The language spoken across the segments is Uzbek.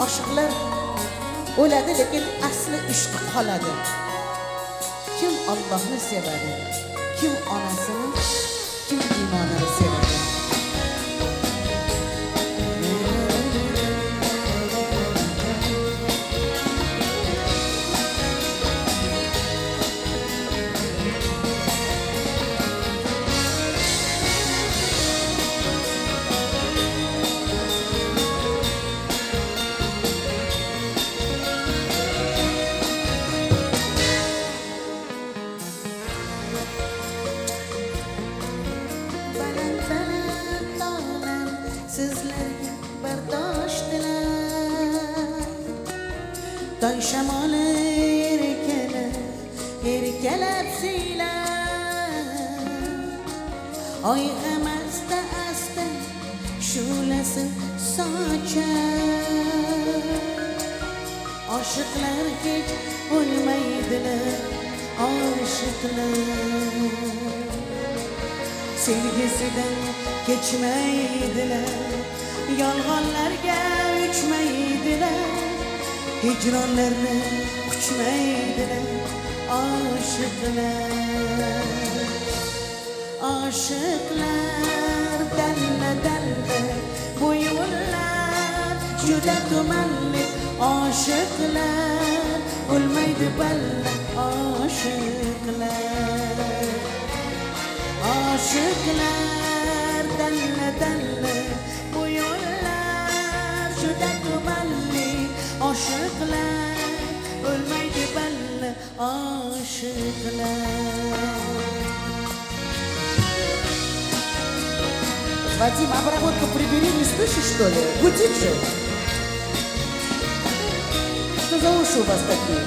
Aşıqlar o'ladi, lekin asli ishqi qoladi. Kim Allohni sevadi, kim onasini, kim iymonini sevadi. Sizlarga bardosh dilar, toy shamoli erkalab siylar, oy amasda asta shu'lasi sochar. Oshiqlar hech o'lmaydilar, oshiqlar sevgisidan kechmaydilar, yolg'onlarga uchmaydilar, hijronlarni quchmaydilar. Oshiqlar dalla dalla, bu yo'llar juda tumanli. Oshiqlar o'lmaydi balla, oshiqlar dalla dalla, bu yo'llar juda tumanli. Oshiqlar o'lmaydi balla, oshiqlar. Вадим, а проводку прибери, не слышишь, что ли? Гудит же. Что за уши у вас такие?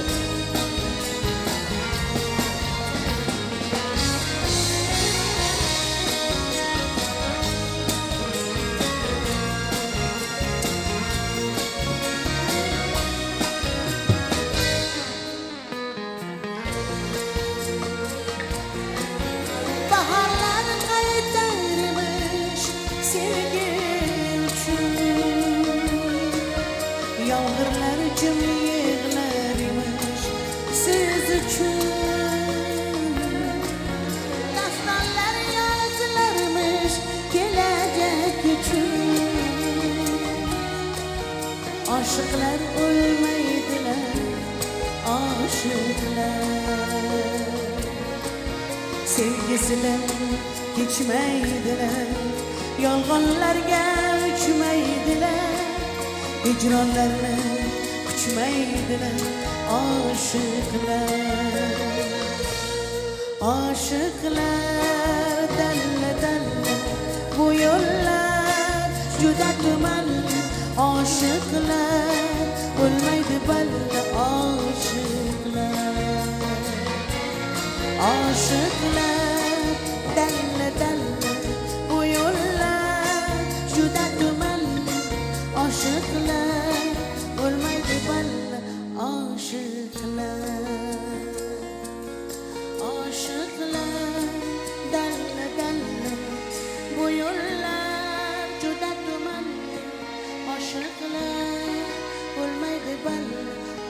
Yağmurlar cım yığlarmış siz için, dastanlar yazlarmış gelecek için. Aşıklar ölmeydiler, aşıklar sevgisinden geçmeydiler, yolg'onlarga uchmaydilar, hicronlarni quchmaydilar. Oshiqlar dalla dalla, bu yo'llar juda tumanli. Oshiqlar o'lmaydi balla, oshiqlar dalla dalla, bu yo'llar juda tumanli. Oshiqlar o'lmaydi balla, oshiqlar dalla dalla, bu yo'llar juda tumanli. Oshiqlar o'lmaydi balla,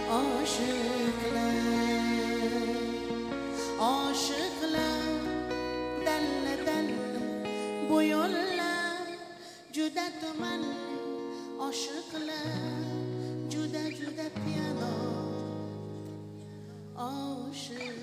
oshiqlar dalla dalla, bu yo'llar juda tumanli. Oshiqlar juda juda piano, oshiqlar.